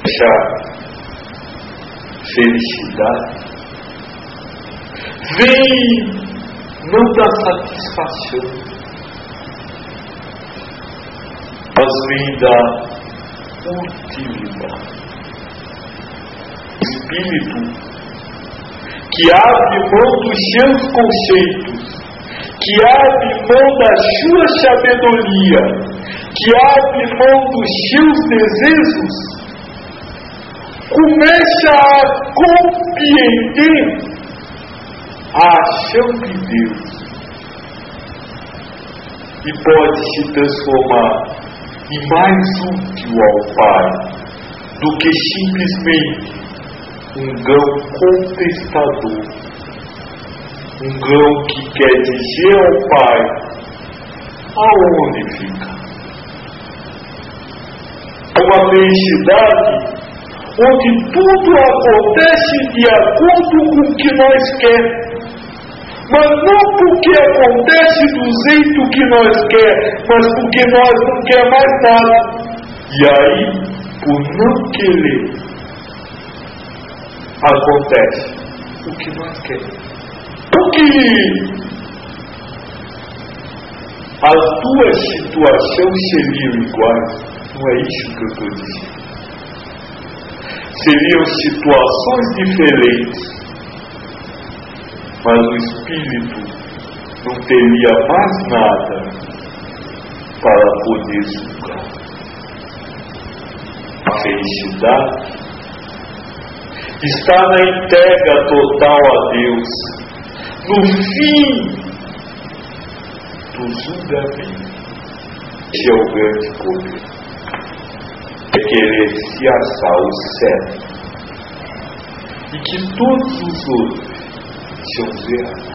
felicidade vem não da satisfação, mas vem da utilidade. Espírito que abre mão dos seus conceitos, que abre mão da sua sabedoria, que abre mão dos seus desejos, começa a compreender a ação de Deus e pode se transformar em mais útil ao Pai do que simplesmente um gão contestador, um gão que quer dizer ao Pai aonde fica. Uma felicidade onde tudo acontece de acordo com o que nós queremos, mas não porque acontece do jeito que nós queremos, mas porque nós não queremos mais nada. E aí, por não querer, acontece o que nós queremos. Porque as duas situações seriam iguais. Não é isso que eu estou dizendo. Seriam situações diferentes, mas o Espírito não teria mais nada para poder julgar. A felicidade está na entrega total a Deus, no fim do julgamento. Esse é o grande poder. É querer se achar o certo e que todos os outros são errados.